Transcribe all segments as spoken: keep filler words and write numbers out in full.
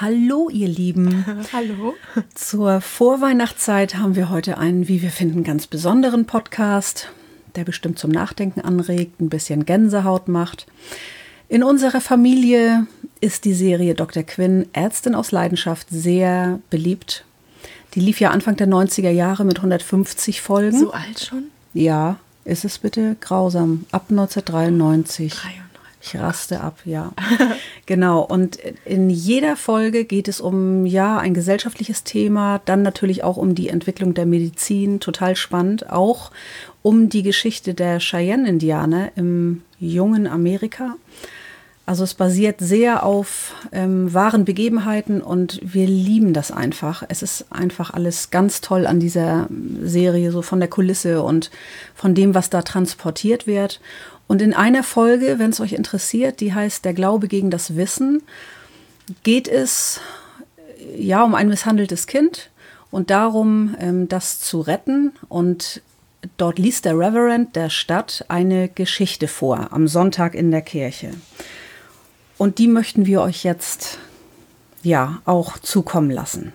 Hallo ihr Lieben. Hallo. Zur Vorweihnachtszeit haben wir heute einen, wie wir finden, ganz besonderen Podcast, der bestimmt zum Nachdenken anregt, ein bisschen Gänsehaut macht. In unserer Familie ist die Serie Doktor Quinn, Ärztin aus Leidenschaft, sehr beliebt. Die lief ja Anfang der neunziger Jahre mit hundertfünfzig Folgen. So alt schon? Ja, ist es bitte grausam. Ab neunzehnhundertdreiundneunzig. dreiundneunzig. Ich raste ab, ja. Genau, und in jeder Folge geht es um, ja, ein gesellschaftliches Thema, dann natürlich auch um die Entwicklung der Medizin, total spannend, auch um die Geschichte der Cheyenne-Indianer im jungen Amerika. Also es basiert sehr auf ähm, wahren Begebenheiten und wir lieben das einfach. Es ist einfach alles ganz toll an dieser Serie, so von der Kulisse und von dem, was da transportiert wird. Und in einer Folge, wenn es euch interessiert, die heißt Der Glaube gegen das Wissen, geht es ja um ein misshandeltes Kind und darum, ähm, das zu retten. Und dort liest der Reverend der Stadt eine Geschichte vor, am Sonntag in der Kirche. Und die möchten wir euch jetzt ja auch zukommen lassen.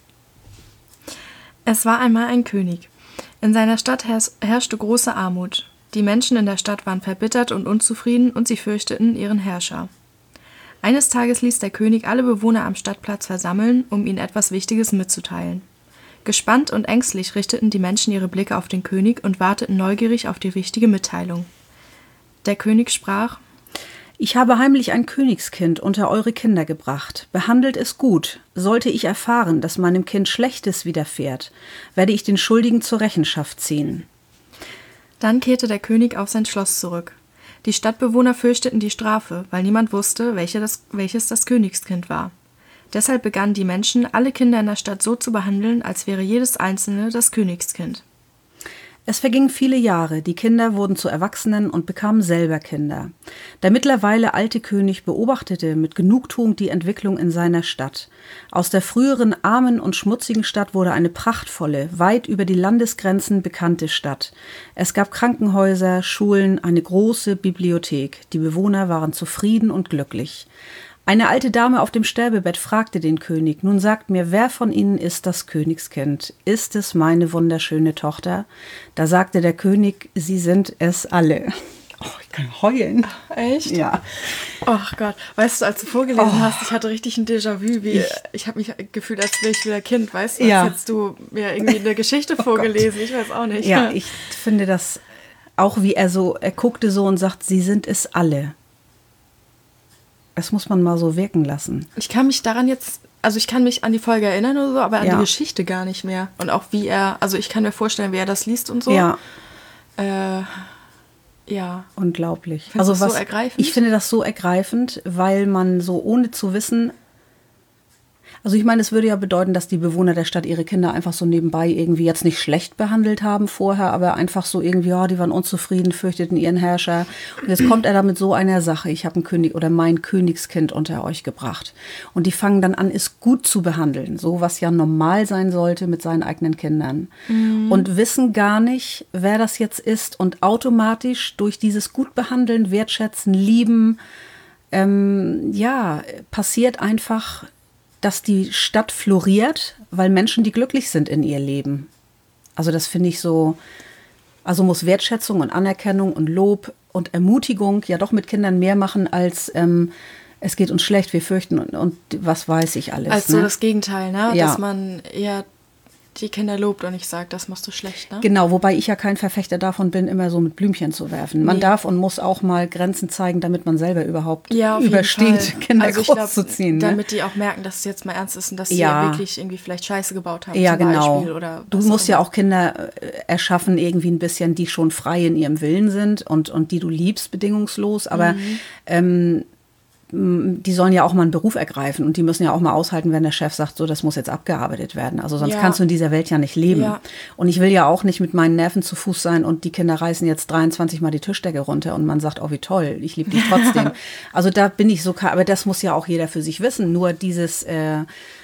Es war einmal ein König. In seiner Stadt herrschte große Armut. Die Menschen in der Stadt waren verbittert und unzufrieden und sie fürchteten ihren Herrscher. Eines Tages ließ der König alle Bewohner am Stadtplatz versammeln, um ihnen etwas Wichtiges mitzuteilen. Gespannt und ängstlich richteten die Menschen ihre Blicke auf den König und warteten neugierig auf die wichtige Mitteilung. Der König sprach: Ich habe heimlich ein Königskind unter eure Kinder gebracht. Behandelt es gut. Sollte ich erfahren, dass meinem Kind Schlechtes widerfährt, werde ich den Schuldigen zur Rechenschaft ziehen. Dann kehrte der König auf sein Schloss zurück. Die Stadtbewohner fürchteten die Strafe, weil niemand wusste, welche das, welches das Königskind war. Deshalb begannen die Menschen, alle Kinder in der Stadt so zu behandeln, als wäre jedes einzelne das Königskind. Es vergingen viele Jahre, die Kinder wurden zu Erwachsenen und bekamen selber Kinder. Der mittlerweile alte König beobachtete mit Genugtuung die Entwicklung in seiner Stadt. Aus der früheren armen und schmutzigen Stadt wurde eine prachtvolle, weit über die Landesgrenzen bekannte Stadt. Es gab Krankenhäuser, Schulen, eine große Bibliothek. Die Bewohner waren zufrieden und glücklich. Eine alte Dame auf dem Sterbebett fragte den König: Nun sagt mir, wer von Ihnen ist das Königskind? Ist es meine wunderschöne Tochter? Da sagte der König: Sie sind es alle. Oh, ich kann heulen. Echt? Ja. Ach Gott, weißt du, als du vorgelesen Oh. hast, ich hatte richtig ein Déjà-vu, wie ich, ich habe mich gefühlt, als wäre ich wieder Kind, weißt du, als Ja. hättest du mir irgendwie eine Geschichte Oh vorgelesen, ich weiß auch nicht. Ja, ich finde das auch, wie er so, er guckte so und sagt, Sie sind es alle. Das muss man mal so wirken lassen. Ich kann mich daran jetzt, also ich kann mich an die Folge erinnern oder so, aber an Ja. die Geschichte gar nicht mehr. Und auch wie er, also ich kann mir vorstellen, wie er das liest und so. Ja, Äh, ja. unglaublich. Findest also du das was, so ergreifend? Ich finde das so ergreifend, weil man so ohne zu wissen, also ich meine, es würde ja bedeuten, dass die Bewohner der Stadt ihre Kinder einfach so nebenbei irgendwie jetzt nicht schlecht behandelt haben vorher, aber einfach so irgendwie, ja, die waren unzufrieden, fürchteten ihren Herrscher. Und jetzt kommt er da mit so einer Sache: Ich habe ein König oder mein Königskind unter euch gebracht. Und die fangen dann an, es gut zu behandeln, so was ja normal sein sollte mit seinen eigenen Kindern. Mhm. Und wissen gar nicht, wer das jetzt ist und automatisch durch dieses gut behandeln, wertschätzen, lieben, ähm, ja, passiert einfach, dass die Stadt floriert, weil Menschen, die glücklich sind in ihr Leben. Also das finde ich so, also muss Wertschätzung und Anerkennung und Lob und Ermutigung ja doch mit Kindern mehr machen als ähm, es geht uns schlecht, wir fürchten und, und was weiß ich alles. Als so ne? das Gegenteil, ne? Ja. Dass man eher die Kinder lobt und nicht sagt, das machst du schlecht, ne? Genau, wobei ich ja kein Verfechter davon bin, immer so mit Blümchen zu werfen. Man Nee. darf und muss auch mal Grenzen zeigen, damit man selber überhaupt Ja, auf jeden übersteht, Fall. Kinder also ich großzuziehen. glaub, Ne? damit die auch merken, dass es jetzt mal ernst ist und dass sie Ja. ja wirklich irgendwie vielleicht Scheiße gebaut haben, Ja, zum genau. Beispiel. Oder Du was musst ja immer. auch Kinder äh, erschaffen, irgendwie ein bisschen, die schon frei in ihrem Willen sind und, und die du liebst, bedingungslos. Aber Mhm. ähm, m, die sollen ja auch mal einen Beruf ergreifen und die müssen ja auch mal aushalten, wenn der Chef sagt, so, das muss jetzt abgearbeitet werden. Also sonst Ja. kannst du in dieser Welt ja nicht leben. Ja. Und ich will ja auch nicht mit meinen Nerven zu Fuß sein und die Kinder reißen jetzt dreiundzwanzig Mal die Tischdecke runter und man sagt, oh, wie toll, ich liebe dich trotzdem. Also da bin ich so, aber das muss ja auch jeder für sich wissen. Nur dieses äh,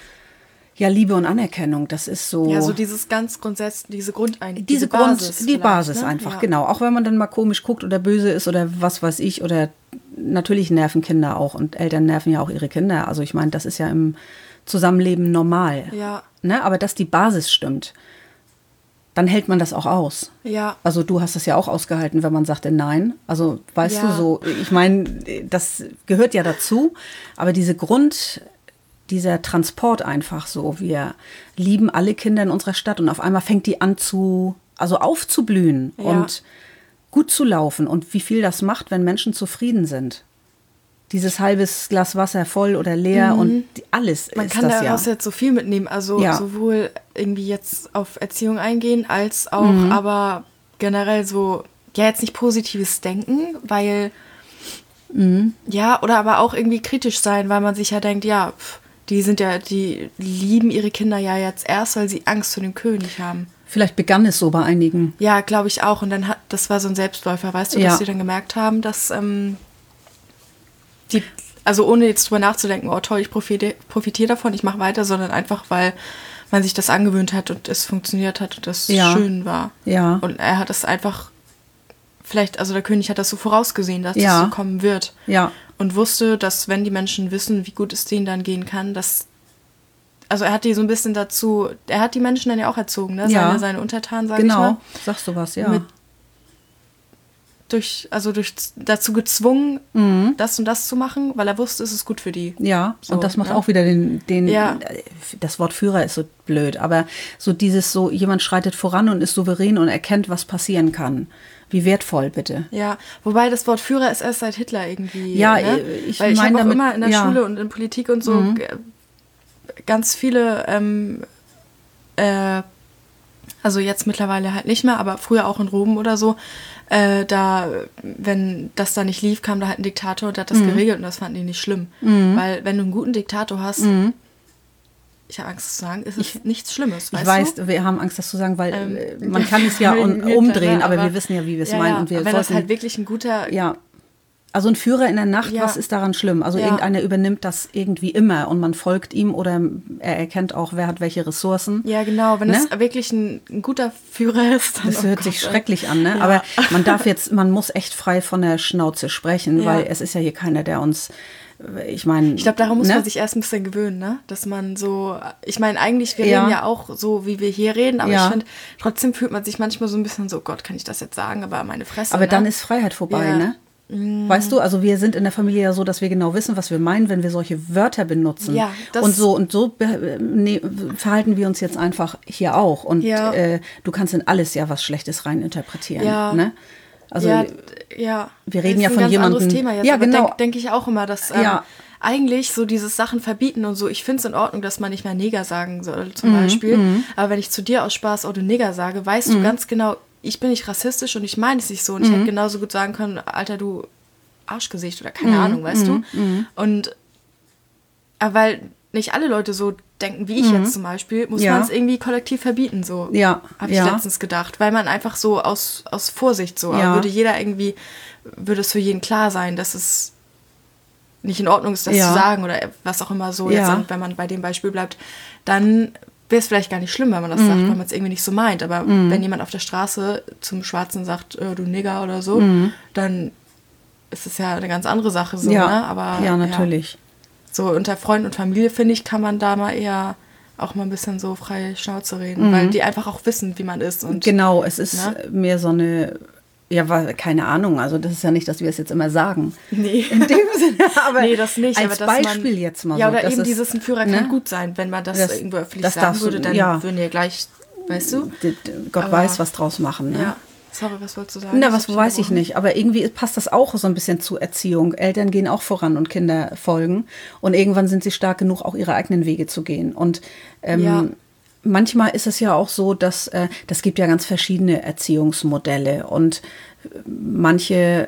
ja, Liebe und Anerkennung, das ist so. Ja, so dieses ganz grundsätzlich, diese Grundein diese, diese Grund, Basis die vielleicht, Basis ne? einfach, Ja. genau. Auch wenn man dann mal komisch guckt oder böse ist oder was weiß ich, oder natürlich nerven Kinder auch und Eltern nerven ja auch ihre Kinder. Also ich meine, das ist ja im Zusammenleben normal. Ja. Ne? Aber dass die Basis stimmt, dann hält man das auch aus. Ja. Also du hast es ja auch ausgehalten, wenn man sagte nein. Also weißt Ja. du so, ich meine, das gehört ja dazu, aber diese Grund, dieser Transport einfach so, wir lieben alle Kinder in unserer Stadt und auf einmal fängt die an zu, also aufzublühen Ja. und gut zu laufen und wie viel das macht, wenn Menschen zufrieden sind. Dieses halbes Glas Wasser voll oder leer Mhm. und die, alles Man ist kann das daraus ja. jetzt so viel mitnehmen, also Ja. sowohl irgendwie jetzt auf Erziehung eingehen, als auch Mhm. aber generell so, ja jetzt nicht positives Denken, weil, Mhm. ja, oder aber auch irgendwie kritisch sein, weil man sich ja denkt, ja, pff, die sind ja, die lieben ihre Kinder ja jetzt erst, weil sie Angst vor dem König haben. Vielleicht begann es so bei einigen. Ja, glaube ich auch. Und dann hat, das war so ein Selbstläufer, weißt du, Ja. dass sie dann gemerkt haben, dass ähm, die, also ohne jetzt drüber nachzudenken, oh toll, ich profitiere profitiere davon, ich mache weiter, sondern einfach, weil man sich das angewöhnt hat und es funktioniert hat und das Ja. schön war. Ja. Und er hat es einfach, vielleicht, also der König hat das so vorausgesehen, dass Ja. das so kommen wird. Ja. Und wusste, dass wenn die Menschen wissen, wie gut es denen dann gehen kann, dass, also er hat die so ein bisschen dazu, er hat die Menschen dann ja auch erzogen, ne? Ja. seine, seine Untertanen, sage ich mal. Genau, sagst du was, ja. Mit- durch, also durch, dazu gezwungen, Mhm. das und das zu machen, weil er wusste, es ist gut für die. Ja, So, und das macht ne? auch wieder den, den Ja. das Wort Führer ist so blöd, aber so dieses so, jemand schreitet voran und ist souverän und erkennt, was passieren kann. Wie wertvoll, bitte. Ja, wobei das Wort Führer ist erst seit Hitler irgendwie. Ja, ne? ich Weil ich mein habe auch damit- immer in der ja. Schule und in Politik und so Mhm. g- ganz viele, ähm, äh, also jetzt mittlerweile halt nicht mehr, aber früher auch in Rom oder so, äh, da, wenn das da nicht lief, kam da halt ein Diktator und der hat das geregelt und das fanden die nicht schlimm. Weil wenn du einen guten Diktator hast, Mhm. ich habe Angst zu sagen, ist es nichts Schlimmes, Ich weißt weiß, du? wir haben Angst, das zu sagen, weil Ähm, äh, man kann es ja un- Hitler, umdrehen, ne? aber, Aber- wir wissen ja, wie wir es Ja, meinen. ja, Und wir wenn das sollten, halt wirklich ein guter, ja, also ein Führer in der Nacht, Ja. was ist daran schlimm? Also Ja. irgendeiner übernimmt das irgendwie immer und man folgt ihm oder er erkennt auch, wer hat welche Ressourcen. ja genau, wenn Ne? es wirklich ein, ein guter Führer ist, dann Das oh hört Gott, sich ey. schrecklich an, ne? Ja. Aber man darf jetzt, man muss echt frei von der Schnauze sprechen, Ja. weil es ist ja hier keiner, der uns, ich meine. Ich glaube, daran muss ne? man sich erst ein bisschen gewöhnen, ne? Dass man so, ich meine, eigentlich, wir Ja. reden ja auch so, wie wir hier reden, aber Ja. ich finde, trotzdem fühlt man sich manchmal so ein bisschen so, Gott, kann ich das jetzt sagen, aber meine Fresse, Aber ne? dann ist Freiheit vorbei, Ja. ne? Weißt du, also wir sind in der Familie ja so, dass wir genau wissen, was wir meinen, wenn wir solche Wörter benutzen. Ja, das- und so und so be- ne, verhalten wir uns jetzt einfach hier auch. Und Ja. äh, du kannst in alles ja was Schlechtes reininterpretieren. Ja. Ne? Also ja, d- ja. wir reden Das ja ist von ein ganz jemandem- anderes Thema jetzt, Ja, aber genau. denke denk ich auch immer, dass ähm, Ja. eigentlich so dieses Sachen verbieten und so, ich finde es in Ordnung, dass man nicht mehr Neger sagen soll, zum Mhm, Beispiel. Aber wenn ich zu dir aus Spaß, oh du Neger sage, weißt Mhm. du ganz genau, ich bin nicht rassistisch und ich meine es nicht so. Und ich hätte genauso gut sagen können, Alter, du Arschgesicht oder keine Mhm, Ahnung, weißt du? Und aber weil nicht alle Leute so denken wie ich jetzt zum Beispiel, muss Mhm. Ja. man es irgendwie kollektiv verbieten, so. Ja, Habe ich ja. letztens gedacht, weil man einfach so aus, aus Vorsicht so, Ja. aber würde jeder irgendwie, würde es für jeden klar sein, dass es nicht in Ordnung ist, das Ja. zu sagen oder was auch immer so, Ja. jetzt, wenn man bei dem Beispiel bleibt, dann wäre es vielleicht gar nicht schlimm, wenn man das sagt, Mhm. weil man es irgendwie nicht so meint. Aber wenn jemand auf der Straße zum Schwarzen sagt, äh, du Nigger oder so, dann ist es ja eine ganz andere Sache so, Mhm. ja. ne? Aber ja, natürlich. so unter Freunden und Familie, finde ich, kann man da mal eher auch mal ein bisschen so frei Schnauze reden, Mhm. weil die einfach auch wissen, wie man ist. Und Genau, es ist Ne? mehr so eine, ja, wa- keine Ahnung, also das ist ja nicht, dass wir es jetzt immer sagen. Nee. In dem Sinne, aber nee, das nicht. als aber dass Beispiel man, jetzt mal ja, so. oder das eben ist, dieses, ein Führer ne? kann gut sein. Wenn man das, Das- irgendwo öffentlich das sagen darfst du- würde, dann ja. würden die ja gleich, weißt du? D- d- Gott Aber- weiß, was draus machen. Ne? Ja. Sorry, was wolltest du sagen? Na, Ich was hab dich weiß ich unterbrochen. nicht. Aber irgendwie passt das auch so ein bisschen zu Erziehung. Eltern gehen auch voran und Kinder folgen. Und irgendwann sind sie stark genug, auch ihre eigenen Wege zu gehen. Und ähm, Ja. manchmal ist es ja auch so, dass äh, das gibt ja ganz verschiedene Erziehungsmodelle. Und äh, manche,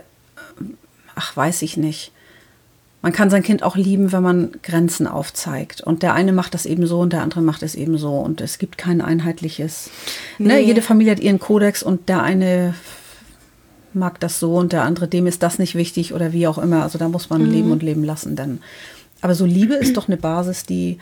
ach, weiß ich nicht. Man kann sein Kind auch lieben, wenn man Grenzen aufzeigt. Und der eine macht das eben so und der andere macht es eben so. Und es gibt kein einheitliches. Ne? Nee. Jede Familie hat ihren Kodex und der eine mag das so und der andere, dem ist das nicht wichtig oder wie auch immer. Also da muss man Mhm. leben und leben lassen. Denn. Aber so Liebe ist doch eine Basis, die,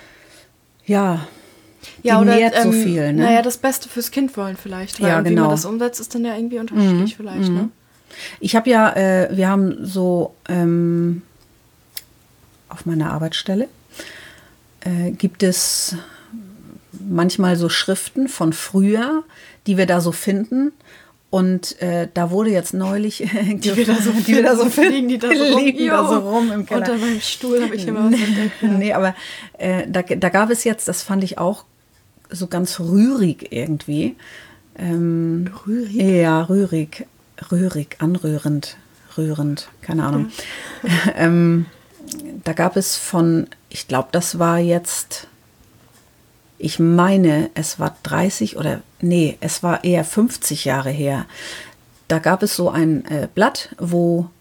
ja, die Ja, oder, nährt so ähm, viel. Ne? Naja, das Beste fürs Kind wollen vielleicht. Weil Ja, Wie genau. man das umsetzt, ist dann ja irgendwie unterschiedlich vielleicht, ne? Ich habe ja, äh, wir haben so ähm, auf meiner Arbeitsstelle äh, gibt es manchmal so Schriften von früher, die wir da so finden. Und äh, da wurde jetzt neulich, die wir da so, die wir da so finden, die da so rum, liegen da so rum im Keller. Unter meinem Stuhl habe ich immer was entdeckt. Ja. Nee, aber äh, da, da gab es jetzt, das fand ich auch so ganz rührig irgendwie. Ähm, Rührig? Ja, rührig. Rührig, anrührend, rührend, keine Ahnung. Ja. ähm, da gab es von, ich glaube, das war jetzt, ich meine, es war dreißig oder, nee, es war eher fünfzig Jahre her. Da gab es so ein äh, Blatt, wo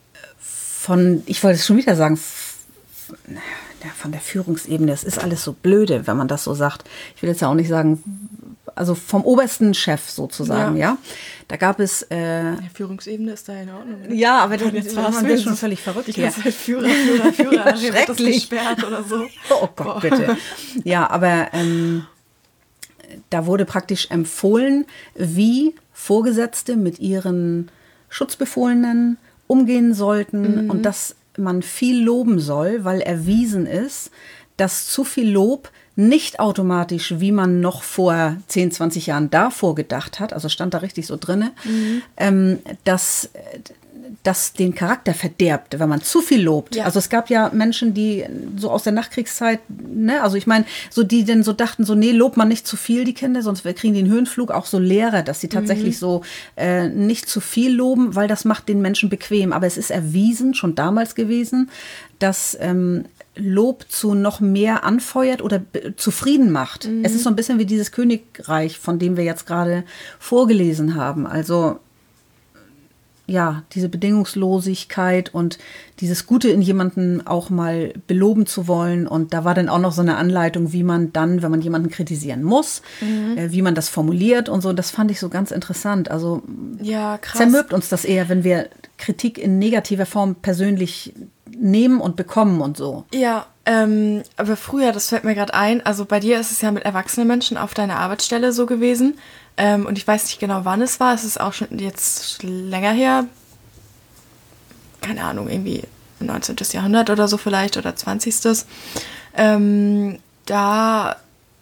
von, ich wollte es schon wieder sagen, f- ja, von der Führungsebene, es ist alles so blöde, wenn man das so sagt. Ich will jetzt ja auch nicht sagen, also vom obersten Chef sozusagen, ja. ja. Da gab es... Äh, die Führungsebene ist da in Ordnung. Oder? Ja, aber das, jetzt man wird schon völlig verrückt. Die ganze Zeit Führer, Führer, Führer. Ja, schrecklich. Gesperrt oder so. Oh Gott, bitte. Ja, aber ähm, da wurde praktisch empfohlen, wie Vorgesetzte mit ihren Schutzbefohlenen umgehen sollten mhm. und dass man viel loben soll, weil erwiesen ist, dass zu viel Lob nicht automatisch, wie man noch vor zehn, zwanzig Jahren davor gedacht hat, also stand da richtig so drin, mhm. ähm, dass das den Charakter verderbt, wenn man zu viel lobt. Ja. Also es gab ja Menschen, die so aus der Nachkriegszeit, ne, also ich meine, so die denn so dachten, so nee, lobt man nicht zu viel die Kinder, sonst kriegen die einen Höhenflug, auch so Lehrer, dass sie tatsächlich mhm. so äh, nicht zu viel loben, weil das macht den Menschen bequem. Aber es ist erwiesen, schon damals gewesen, dass ähm, Lob zu noch mehr anfeuert oder b- zufrieden macht. Mhm. Es ist so ein bisschen wie dieses Königreich, von dem wir jetzt gerade vorgelesen haben. Also ja, diese Bedingungslosigkeit und dieses Gute in jemanden auch mal beloben zu wollen. Und da war dann auch noch so eine Anleitung, wie man dann, wenn man jemanden kritisieren muss, mhm. äh, wie man das formuliert und so. Das fand ich so ganz interessant. Also ja, krass. Zermürbt uns das eher, wenn wir Kritik in negativer Form persönlich nehmen und bekommen und so. Ja, ähm, aber früher, das fällt mir gerade ein, also bei dir ist es ja mit erwachsenen Menschen auf deiner Arbeitsstelle so gewesen. Ähm, und ich weiß nicht genau, wann es war. Es ist auch schon jetzt länger her. Keine Ahnung, irgendwie neunzehnten. Jahrhundert oder so vielleicht oder zwanzigsten. Ähm, da,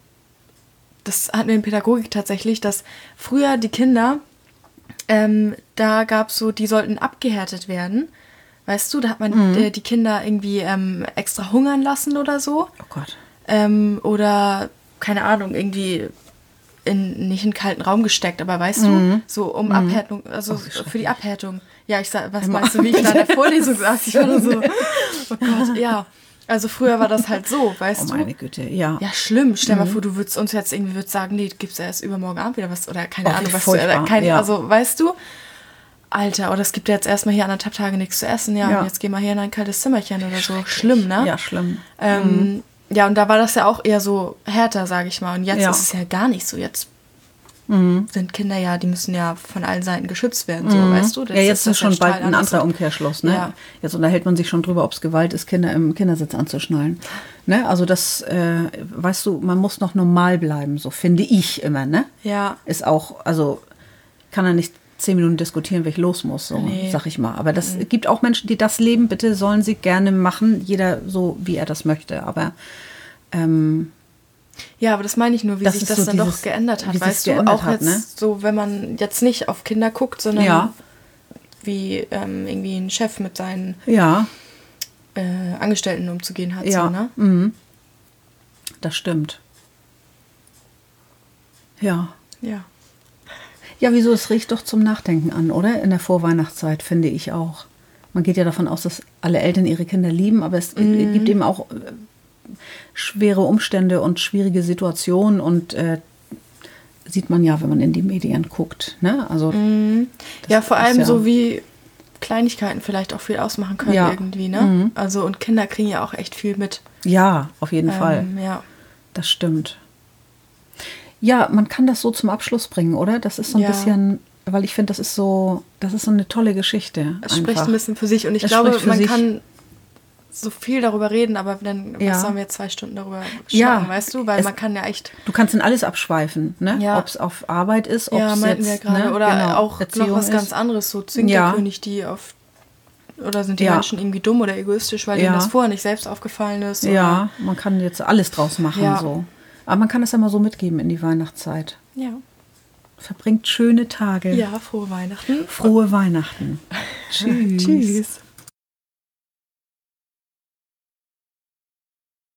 das hatten wir in Pädagogik tatsächlich, dass früher die Kinder, ähm, da gab es so, die sollten abgehärtet werden. Weißt du, da hat man mhm. äh, die Kinder irgendwie ähm, extra hungern lassen oder so. Oh Gott. Ähm, oder, keine Ahnung, irgendwie in, nicht in einen kalten Raum gesteckt, aber weißt mhm. du, so um mhm. Abhärtung, also oh, für die Abhärtung. Ja, ich sag, was Immer. meinst du, wie ich da in der Vorlesung saß? Ich war nur so, oh Gott, ja. Also früher war das halt so, weißt du? Oh meine Güte, ja. Ja, schlimm. Stell dir mhm. mal vor, du würdest uns jetzt irgendwie würdest sagen, nee, gibt's ja erst übermorgen Abend wieder was, oder keine oh, Ahnung, was du, oder kein, ja. also weißt du, Alter, oder es gibt ja jetzt erstmal hier anderthalb Tage nichts zu essen, ja, ja. und jetzt geh mal hier in ein kaltes Zimmerchen oder so. Schlimm, ne? Ja, schlimm. Ähm, mhm. Ja, und da war das ja auch eher so härter, sage ich mal. Und jetzt ja. ist es ja gar nicht so. Jetzt mhm. sind Kinder ja, die müssen ja von allen Seiten geschützt werden, so, mhm. weißt du? Das ja, jetzt ist, ist schon bald ein anderer und, Umkehrschluss, ne? Ja. Jetzt unterhält man sich schon drüber, ob es Gewalt ist, Kinder im Kindersitz anzuschnallen. Ne? Also das, äh, weißt du, man muss noch normal bleiben, so finde ich immer, ne? Ja. Ist auch, also kann er nicht zehn Minuten diskutieren, wenn ich los muss, so nee. sag ich mal. Aber das mhm. gibt auch Menschen, die das leben, bitte sollen sie gerne machen, jeder so, wie er das möchte, aber ähm, ja, aber das meine ich nur, wie das sich das so dann dieses, doch geändert hat, weißt du? Geändert Auch hat, jetzt ne? so, wenn man jetzt nicht auf Kinder guckt, sondern ja. wie ähm, irgendwie ein Chef mit seinen ja. äh, Angestellten umzugehen hat. Ja, so, ne? Mhm. Das stimmt. Ja. Ja. Ja, wieso? Es riecht doch zum Nachdenken an, oder? In der Vorweihnachtszeit, finde ich auch. Man geht ja davon aus, dass alle Eltern ihre Kinder lieben, aber es mhm. gibt eben auch schwere Umstände und schwierige Situationen und äh, sieht man ja, wenn man in die Medien guckt. Ne? Also, mhm. Ja, vor allem ja so wie Kleinigkeiten vielleicht auch viel ausmachen können ja. irgendwie. Ne? Mhm. Also und Kinder kriegen ja auch echt viel mit. Ja, auf jeden ähm, Fall. Ja. Das stimmt. Ja, man kann das so zum Abschluss bringen, oder? Das ist so ein ja. bisschen, weil ich finde, das ist so, das ist so eine tolle Geschichte. Es einfach. spricht ein bisschen für sich und ich es glaube, man sich. kann so viel darüber reden, aber dann ja. was sollen wir jetzt zwei Stunden darüber schnacken, ja. weißt du? Weil es, man kann ja echt... Du kannst in alles abschweifen, ne? Ja. Ob es auf Arbeit ist, ob ja, es meinten jetzt... wir gerade. Ne? Oder genau. auch Erziehung noch was ist. ganz anderes, so Zwinkerkönig, ja. die auf Oder sind die Ja. Menschen irgendwie dumm oder egoistisch, weil Ja. denen das vorher nicht selbst aufgefallen ist? Oder? Ja, man kann jetzt alles draus machen. Ja. So. Aber man kann es ja mal so mitgeben in die Weihnachtszeit. Ja. Verbringt schöne Tage. Ja, frohe Weihnachten. Frohe Weihnachten. Tschüss. Tschüss.